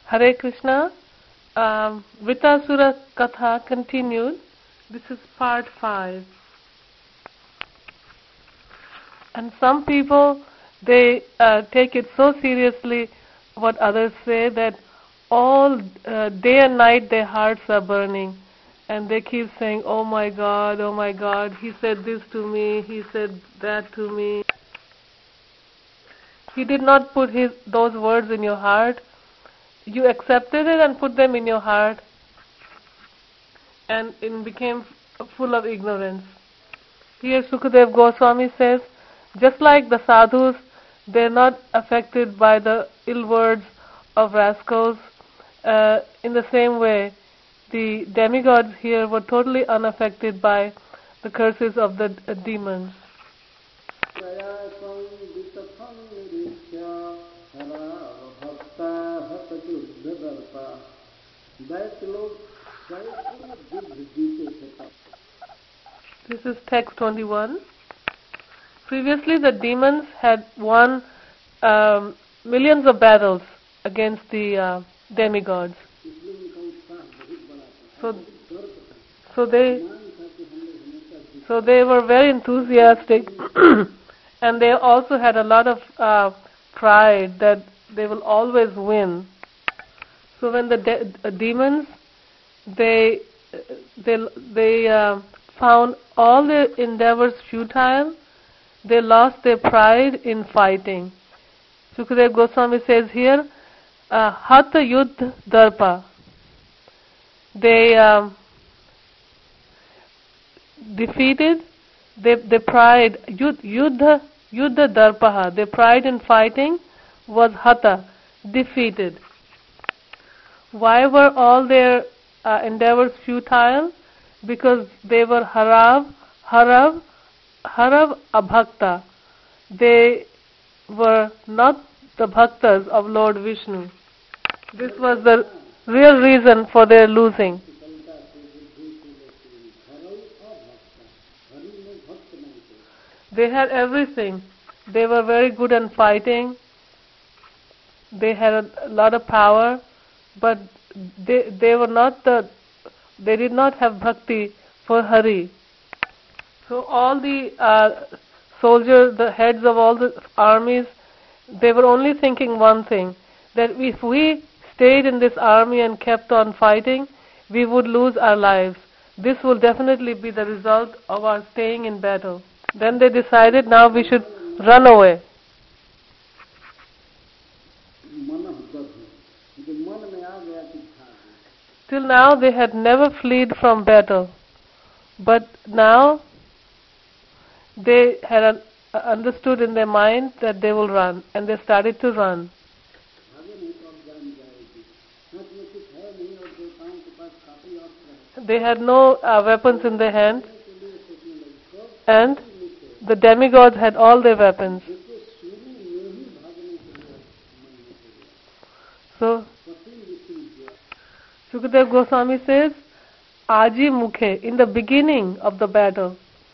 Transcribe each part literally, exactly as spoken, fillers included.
Hare Krishna. Um, Vritasura Katha continued. This is part five. And some people, they uh, take it so seriously what others say that all uh, day and night their hearts are burning. And they keep saying, oh my God, oh my God, he said this to me, he said that to me. He did not put his those words in your heart. You accepted it and put them in your heart, and it became full of ignorance. Here Sukadeva Goswami says, just like the sadhus, they're not affected by the ill words of rascals. Uh, in the same way, the demigods here were totally unaffected by the curses of the uh, demons. This is text twenty-one. Previously the demons had won um, millions of battles against the uh, demigods. So, so they, so they were very enthusiastic, and they also had a lot of uh, pride that they will always win. So when the de- uh, demons, they they they uh, found all their endeavors futile, they lost their pride in fighting. Sukadeva Goswami says here, uh, Hatha Yuddha Darpa. They um, defeated, they, their pride, Yuddha, Yuddha Darpaha, their pride in fighting was Hatha, defeated. Why were all their uh, endeavors futile? Because they were harav, harav, harav abhakta. They were not the bhaktas of Lord Vishnu. This was the real reason for their losing. They had everything. They were very good in fighting. They had a lot of power, but they they were not the they did not have bhakti for Hari. So all the uh, soldiers, the heads of all the armies, they were only thinking one thing, that if we stayed in this army and kept on fighting, we would lose our lives. This will definitely be the result of our staying in battle. Then they decided now we should run away. Till now they had never fled from battle, but now they had uh, understood in their mind that they will run, and they started to run. They had no uh, weapons in their hand, and the demigods had all their weapons. So Sukadeva Goswami says, Aji Mukhe, in the beginning of the battle,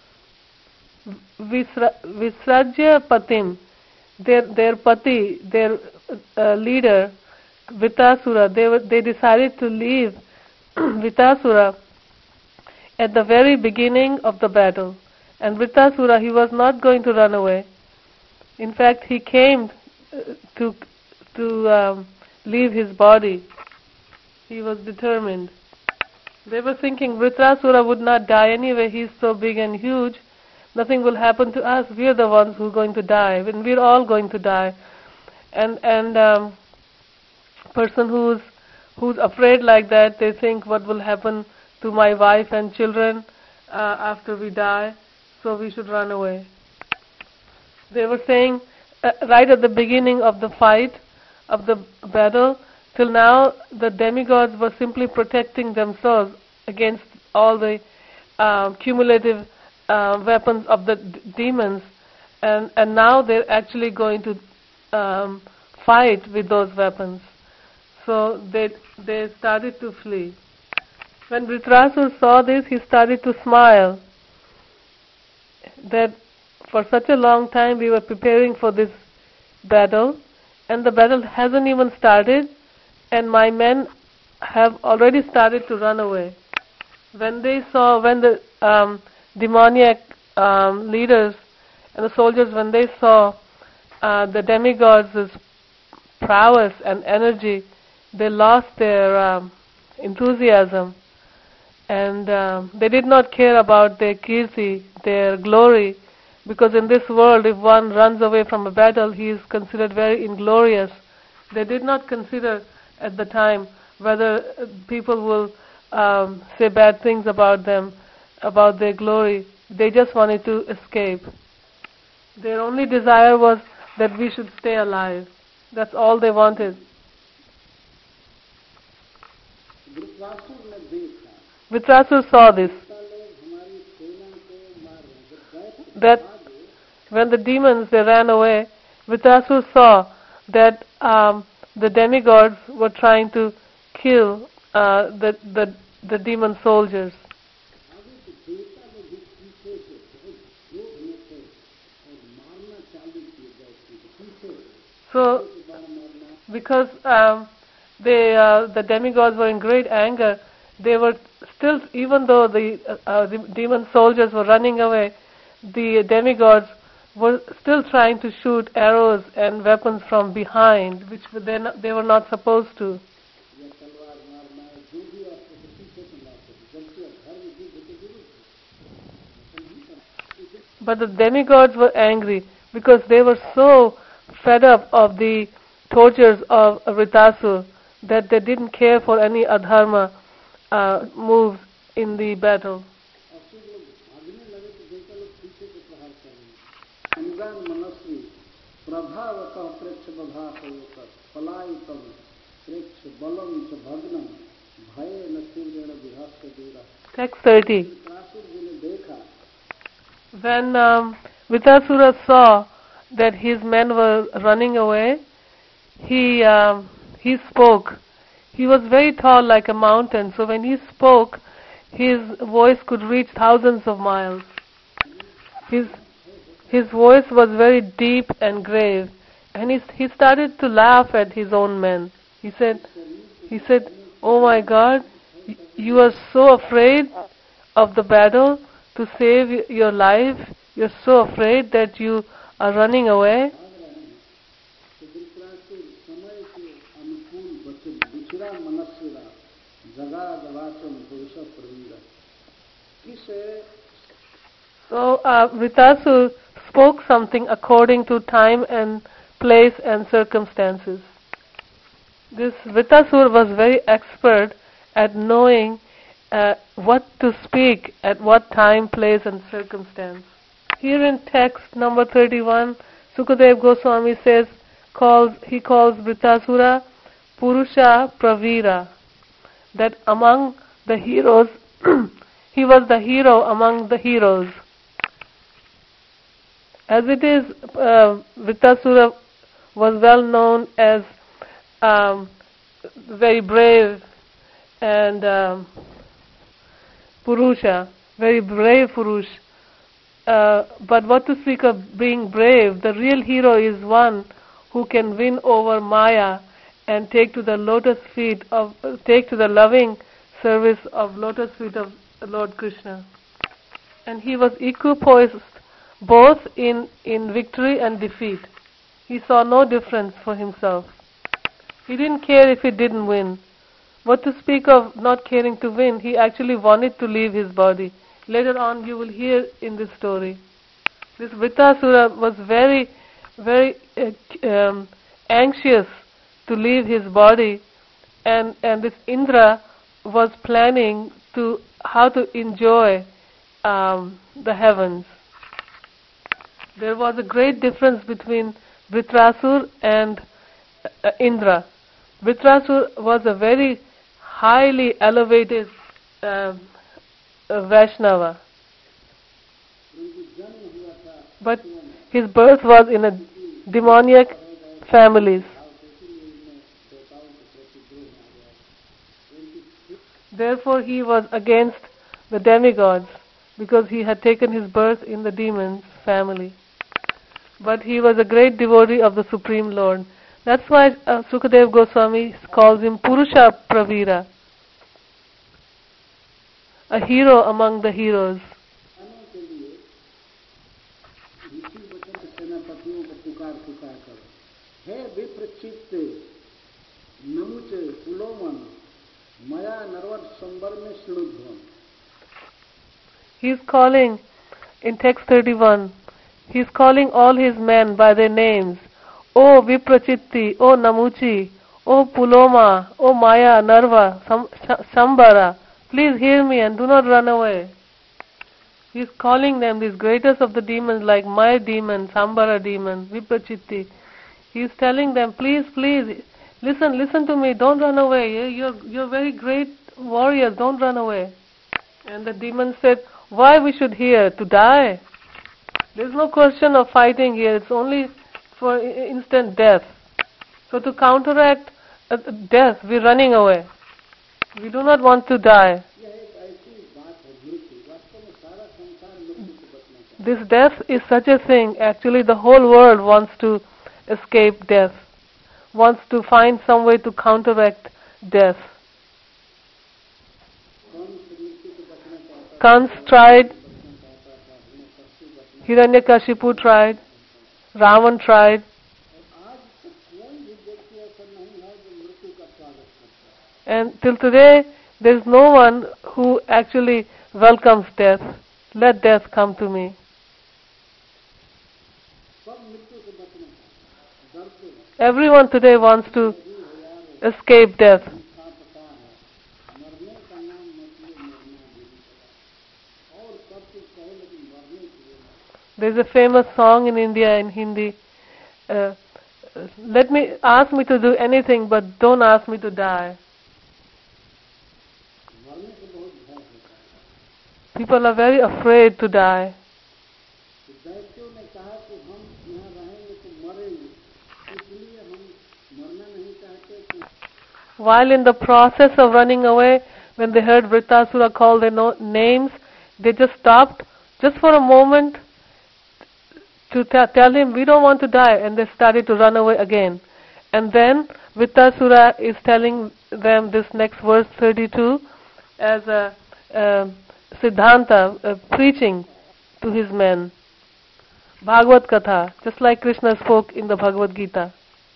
Visra, Visrajya Patim, their, their pati, their uh, leader, Vritasura, they, were, they decided to leave Vritasura at the very beginning of the battle. And Vritasura, he was not going to run away. In fact, he came to, to um, leave his body. He was determined. They were thinking Vritasura would not die anyway, he's so big and huge, nothing will happen to us, we're the ones who are going to die, and we're all going to die. And and um, person who's who's afraid like that, they think what will happen to my wife and children uh, after we die, so we should run away. They were saying uh, right at the beginning of the fight, of the battle, till now, the demigods were simply protecting themselves against all the uh, cumulative uh, weapons of the d- demons, and, and now they're actually going to um, fight with those weapons. So they they started to flee. When Dhritarashtra saw this, he started to smile. That for such a long time we were preparing for this battle, and the battle hasn't even started, and my men have already started to run away. When they saw, when the um, demoniac um, leaders and the soldiers, when they saw uh, the demigods' prowess and energy, they lost their um, enthusiasm, and um, they did not care about their kirti, their glory, because in this world, if one runs away from a battle, he is considered very inglorious. They did not consider at the time whether people will um, say bad things about them, about their glory. They just wanted to escape. Their only desire was that we should stay alive. That's all they wanted. Vritrasur saw this, that when the demons, they ran away, Vritrasur saw that um, the demigods were trying to kill uh, the, the, the demon soldiers. So, because um, they, uh, the demigods were in great anger, they were still, even though the, uh, the demon soldiers were running away, the demigods were still trying to shoot arrows and weapons from behind, which they, not, they were not supposed to. But the demigods were angry because they were so fed up of the tortures of Vritrasur that they didn't care for any adharma uh, moves in the battle. Text thirty. When um, Vritrasura saw that his men were running away, he um, he spoke. He was very tall, like a mountain, so when he spoke, his voice could reach thousands of miles. His his voice was very deep and grave, and he he started to laugh at his own men. He said, he said, "Oh my God, you are so afraid of the battle to save your life. You're so afraid that you are running away." So uh, Vritrasur spoke something according to time and place and circumstances. This Vritrasur was very expert at knowing uh, what to speak at what time, place and circumstance. Here in text number thirty-one, Sukadeva Goswami says, calls, he calls Vritrasura Purusha Pravira, that among the heroes, he was the hero among the heroes. As it is, uh, Vritrasura was well known as um, very brave and um, Purusha, very brave Purush. Uh, but what to speak of being brave, the real hero is one who can win over Maya and take to the lotus feet of, uh, take to the loving service of lotus feet of Lord Krishna. And he was equipoised both in, in victory and defeat. He saw no difference for himself. He didn't care if he didn't win. What to speak of not caring to win, he actually wanted to leave his body. Later on you will hear in this story. This Vritrasura was very, very uh, um, anxious to leave his body, and, and this Indra was planning to how to enjoy um, the heavens. There was a great difference between Vritrasur and uh, Indra. Vritrasur was a very highly elevated uh, uh, Vaishnava, but his birth was in a demoniac families. Therefore he was against the demigods because he had taken his birth in the demons' family. But he was a great devotee of the Supreme Lord. That's why uh, Sukadeva Goswami calls him Purusha Pravira, a hero among the heroes. He's calling, in text thirty-one, he's calling all his men by their names. O Viprachitti, O Namuchi, O Puloma, O Maya, Narva, Sam, Sambara, please hear me and do not run away. He's calling them, these greatest of the demons, like my demon, Sambara demon, Viprachitti. He's telling them, please, please, listen, listen to me, don't run away. You're, you're very great warriors, don't run away. And the demon said, why we should hear? To die? There's no question of fighting here, it's only for instant death. So to counteract uh, death, we're running away. We do not want to die. This death is such a thing, actually the whole world wants to escape death, wants to find some way to counteract death. Kans tried, Hiranyakashipu tried, Ravan tried. And till today, there is no one who actually welcomes death. Let death come to me. Everyone today wants to escape death. There's a famous song in India in Hindi, uh, let me, ask me to do anything but don't ask me to die. People are very afraid to die. While in the process of running away, when they heard Vritasura call their no- names, they just stopped, just for a moment, to t- tell him, we don't want to die, and they started to run away again. And then Vritasura is telling them this next verse thirty-two as a uh, Siddhanta, uh, preaching to his men. Bhagavad Katha, just like Krishna spoke in the Bhagavad Gita.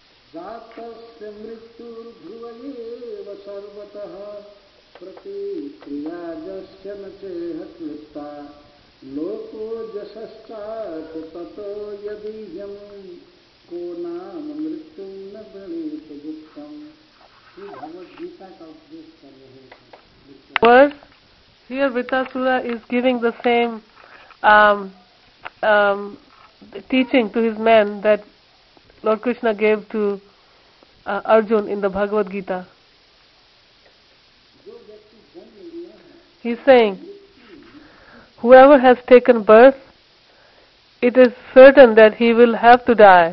Verse, here Vritasura is giving the same um, um, teaching to his men that Lord Krishna gave to uh, Arjun in the Bhagavad Gita. He's saying, whoever has taken birth, it is certain that he will have to die.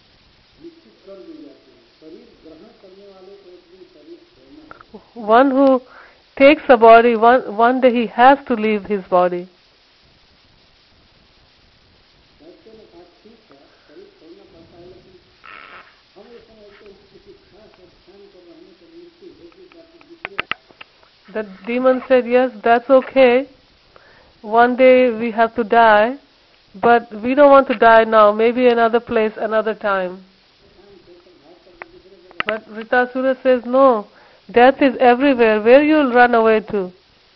One who takes a body, one, one day he has to leave his body. The demon said, yes, that's okay. One day we have to die, but we don't want to die now. Maybe another place, another time. But Vritasura says, no, death is everywhere. Where you'll run away to?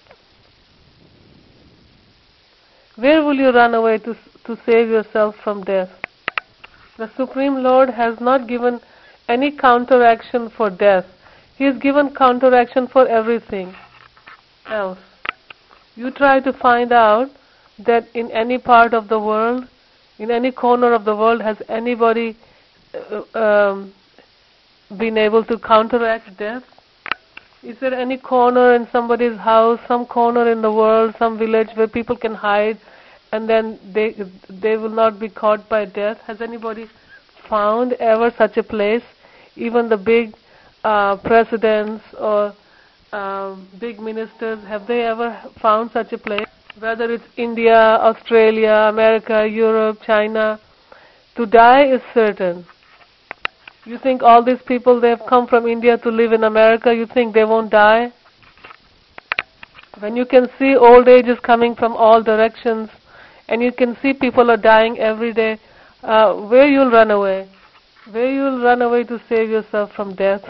Where will you run away to, to save yourself from death? The Supreme Lord has not given any counteraction for death. He has given counteraction for everything else. You try to find out that in any part of the world, in any corner of the world, has anybody uh, um, been able to counteract death? Is there any corner in somebody's house, some corner in the world, some village where people can hide and then they they will not be caught by death? Has anybody found ever such a place? Even the big uh, presidents or um, big ministers, have they ever found such a place? Whether it's India, Australia, America, Europe, China, to die is certain. You think all these people, they have come from India to live in America, you think they won't die? When you can see old age is coming from all directions, and you can see people are dying every day, uh, where you'll run away? Where you'll run away to save yourself from death?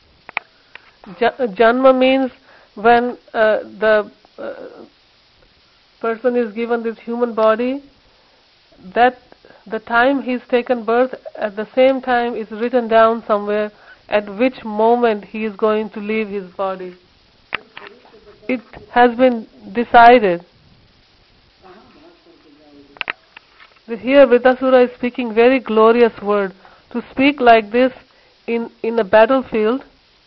Janma means when uh, the uh, person is given this human body, that the time he's taken birth, at the same time is written down somewhere at which moment he is going to leave his body. It has been decided. Here Vritasura is speaking very glorious word. To speak like this in, in a battlefield,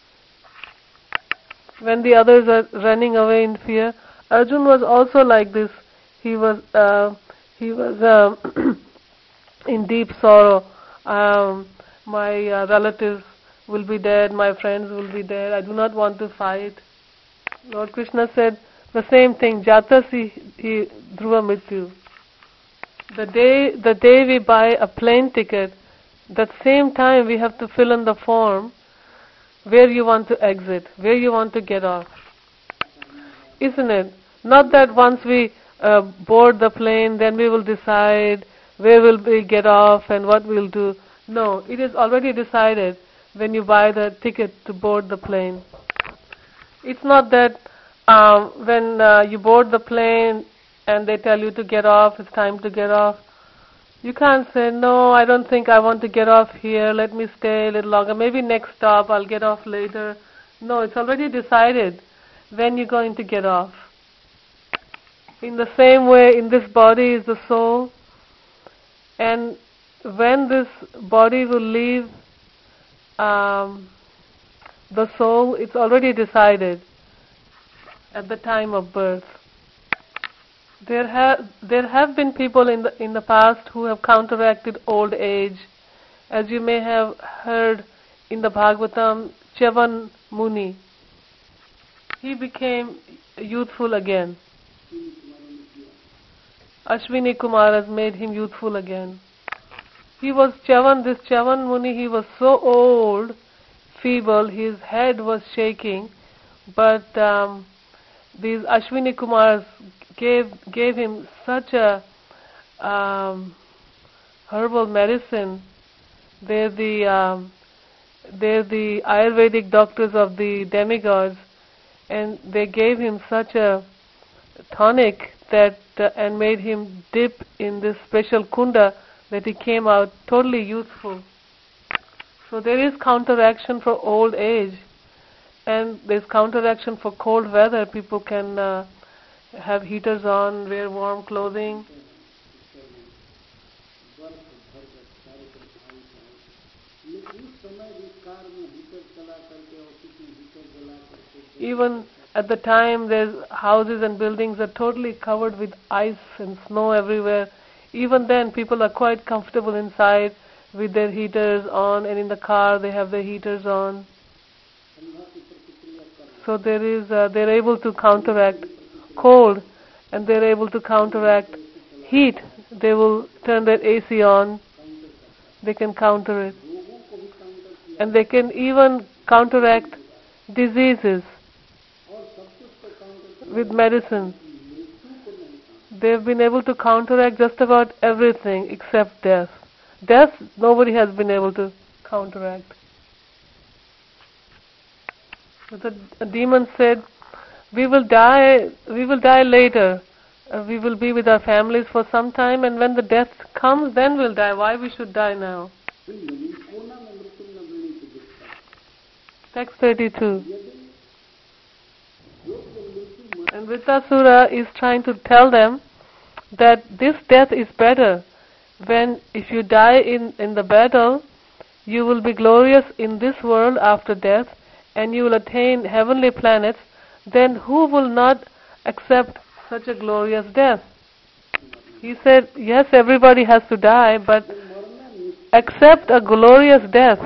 when the others are running away in fear. Arjun was also like this. He was uh, he was uh, in deep sorrow. Um, my uh, relatives will be dead. My friends will be dead. I do not want to fight. Lord Krishna said the same thing. Jatasi hi dhruva mrityu. The day the day we buy a plane ticket, that same time we have to fill in the form where you want to exit, where you want to get off. Isn't it? Not that once we uh, board the plane, then we will decide where will we get off and what we'll do. No, it is already decided when you buy the ticket to board the plane. It's not that um, when uh, you board the plane and they tell you to get off, it's time to get off. You can't say, no, I don't think I want to get off here, let me stay a little longer, maybe next stop, I'll get off later. No, it's already decided when you're going to get off. In the same way, in this body is the soul, and when this body will leave um, the soul, it's already decided at the time of birth. There have there have been people in the in the past who have counteracted old age, as you may have heard in the Bhagavatam. Chavan Muni, he became youthful again. Ashwini Kumar has made him youthful again. He was Chavan, this Chavan Muni, he was so old, feeble, his head was shaking, but um, these Ashwini Kumars gave gave him such a um, herbal medicine. They're the um, they're the Ayurvedic doctors of the demigods, and they gave him such a tonic that uh, and made him dip in this special kunda that he came out totally youthful. So there is counteraction for old age, and there's counteraction for cold weather. People can uh, have heaters on, wear warm clothing. Even at the time, there's houses and buildings are totally covered with ice and snow everywhere. Even then, people are quite comfortable inside with their heaters on, and in the car they have their heaters on. So there is, uh, they're able to counteract cold, and they're able to counteract heat. They will turn their A C on. They can counter it, and they can even counteract diseases with medicine. They've been able to counteract just about everything except death. Death, nobody has been able to counteract. But the demon said, we will die, we will die later. Uh, we will be with our families for some time, and when the death comes, then we'll die. Why we should die now? Text thirty-two. And Vritasura is trying to tell them that this death is better. When, if you die in, in the battle, you will be glorious in this world after death, and you will attain heavenly planets. Then who will not accept such a glorious death? He said, yes, everybody has to die, but accept a glorious death.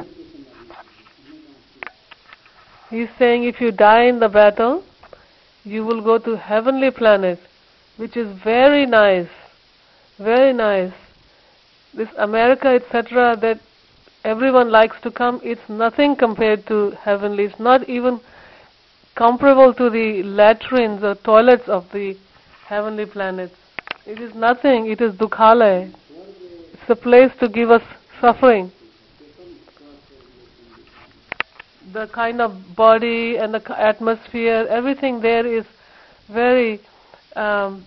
He's saying if you die in the battle, you will go to heavenly planet, which is very nice, very nice. This America, et cetera, that everyone likes to come. It's nothing compared to heavenly. It's not even comparable to the latrines or toilets of the heavenly planets. It is nothing. It is Dukhalaya. It's a place to give us suffering. The kind of body and the atmosphere, everything there is very um,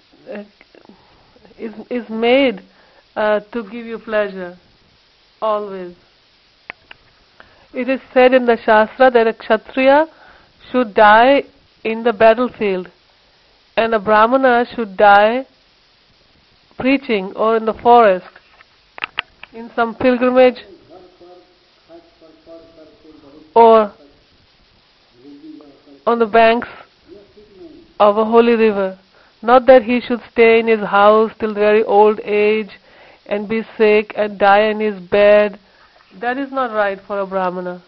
is is made uh, to give you pleasure. Always. It is said in the Shastra that a Kshatriya should die in the battlefield and a Brahmana should die preaching or in the forest, in some pilgrimage or on the banks of a holy river. Not that he should stay in his house till very old age and be sick and die in his bed. That is not right for a Brahmana.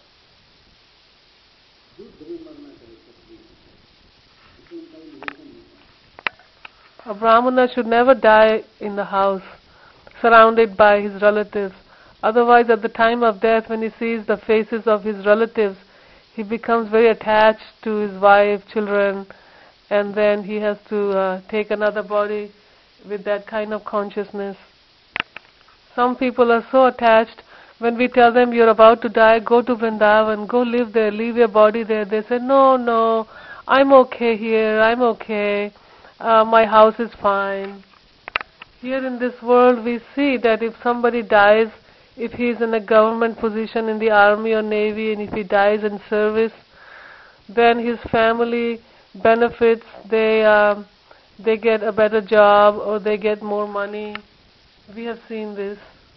A Brahmana should never die in the house, surrounded by his relatives. Otherwise, at the time of death, when he sees the faces of his relatives, he becomes very attached to his wife, children, and then he has to uh, take another body with that kind of consciousness. Some people are so attached, when we tell them you're about to die, go to Vrindavan, go live there, leave your body there. They say, no, no, I'm okay here, I'm okay, uh, my house is fine. Here in this world we see that if somebody dies, if he is in a government position in the army or navy, and if he dies in service, then his family benefits, they, uh, they get a better job or they get more money. We have seen this.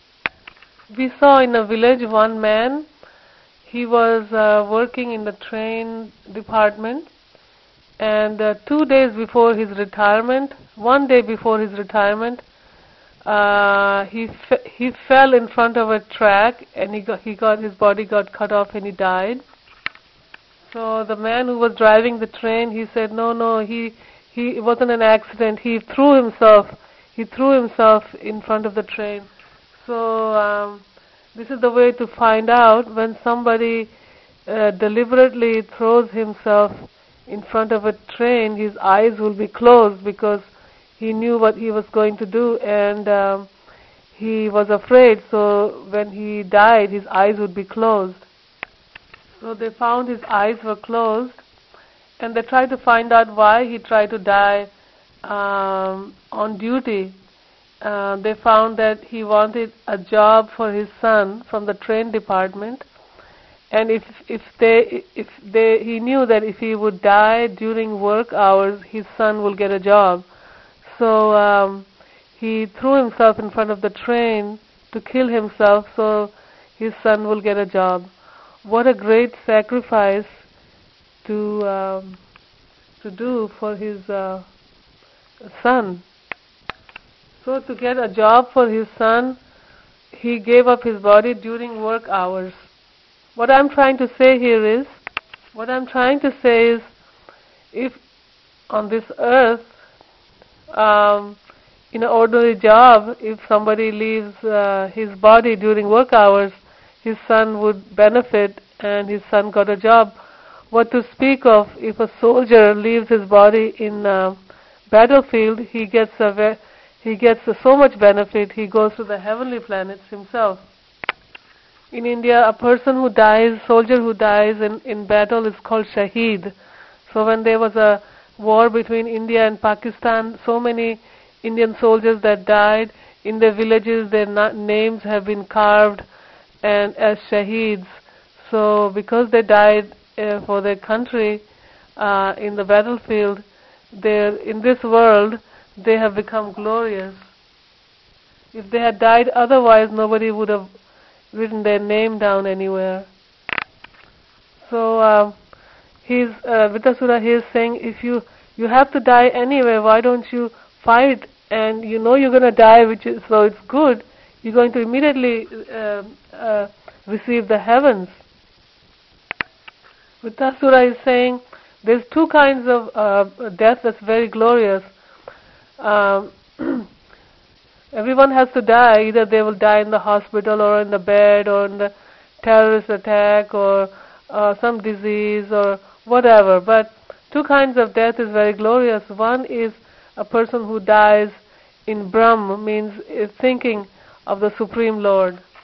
We saw in a village one man, he was uh, working in the train department, and uh, two days before his retirement, one day before his retirement, uh, he fe he fell in front of a track, and he got, he got his body got cut off and he died. So the man who was driving the train, he said, no, no, he he it wasn't an accident. He threw himself. He threw himself in front of the train. So um, this is the way to find out when somebody uh, deliberately throws himself in front of a train. His eyes will be closed because he knew what he was going to do, and um, he was afraid. So when he died, his eyes would be closed. So they found his eyes were closed, and they tried to find out why he tried to die um, on duty. Uh, they found that he wanted a job for his son from the train department, and if if they if they he knew that if he would die during work hours, his son will get a job. So um, he threw himself in front of the train to kill himself, so his son will get a job. What a great sacrifice to um, to do for his uh, son. So to get a job for his son, he gave up his body during work hours. What I'm trying to say here is, what I'm trying to say is, if on this earth, um, in an ordinary job, if somebody leaves uh, his body during work hours, his son would benefit and his son got a job. What to speak of if a soldier leaves his body in a battlefield, he gets a ve he gets a so much benefit, he goes to the heavenly planets himself. In India, a person who dies, soldier who dies in, in battle is called Shaheed. So when there was a war between India and Pakistan, so many Indian soldiers that died, in their villages their na names have been carved and as Shaheeds. So because they died uh, for their country uh, in the battlefield, they're in this world they have become glorious. If they had died otherwise, nobody would have written their name down anywhere. So uh, he's uh, Vitasura here is saying, if you you have to die anyway, why don't you fight? And you know you're going to die, which is so it's good. You're going to immediately uh, uh, receive the heavens. Vitasura is saying there's two kinds of uh, death that's very glorious. Um, Everyone has to die. Either they will die in the hospital or in the bed or in the terrorist attack or uh, some disease or whatever. But two kinds of death is very glorious. One is a person who dies in Brahm, means is thinking of the Supreme Lord.